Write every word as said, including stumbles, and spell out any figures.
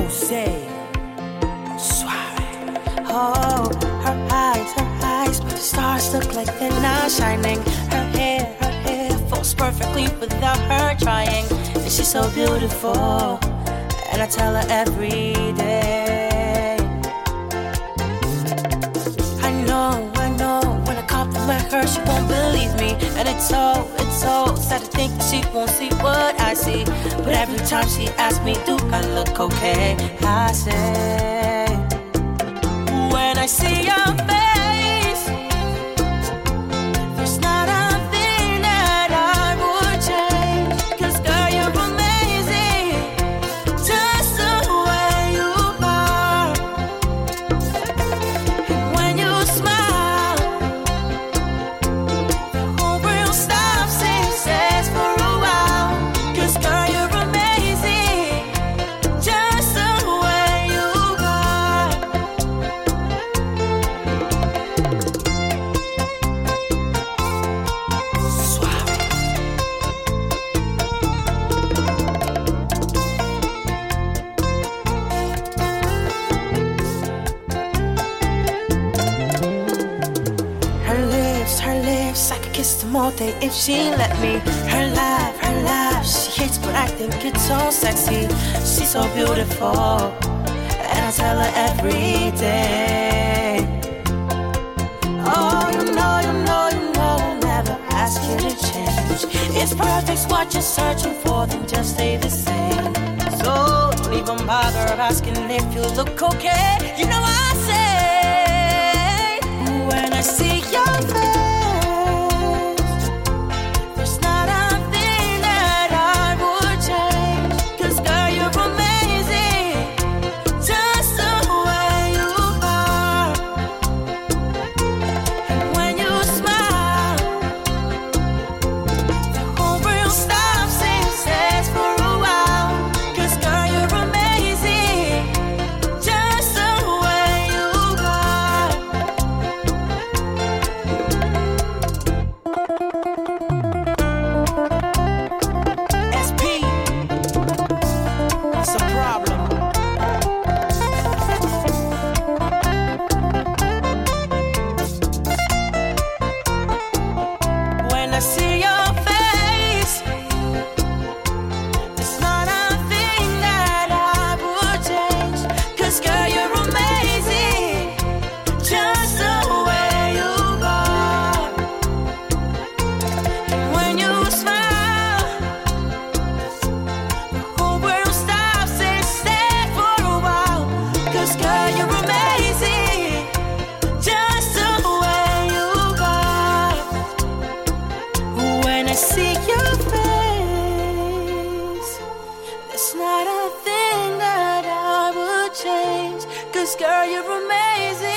Say, suave. Oh, her eyes, her eyes, but the stars look like they're not shining. Her hair, her hair falls perfectly without her trying. And she's so beautiful, and I tell her every day. I know, I know, when I compliment her, she won't believe me. And it's so, it's so sad to think that she won't see what I see. But every time she asks me, do I look okay? I say, when I see your face, there's not a thing that I would change. 'Cause girl, you're amazing, just the way you are. And when you smile, the whole world stops and says for a while. 'Cause girl, you're amazing, just the way you are. Suave. Her lips, her lips, I could kiss them all day if she let me. Her laugh, her laugh, she hates but I think it's so sexy. She's so beautiful, and I tell her every day. Oh, you know, you know, you know, I'll never ask you to change. It's perfect's what you're searching for, then just stay the same. So don't even bother asking if you look okay. You know I say, when I see your face, there's not a thing that I would change. 'Cause girl, you're amazing, just the way you are. And when you smile, the whole world stops and says for a while. 'Cause girl, you're amazing, just the way you are. S P, it's a problem. When I see your face, there's not a thing that I would change. 'Cause girl, you're amazing, just the way you are. And when you smile, the whole world stops and stares for a while. 'Cause girl, you're amazing, just the way you are. When I see your face, there's not a thing that I would change. 'Cause girl, you're amazing.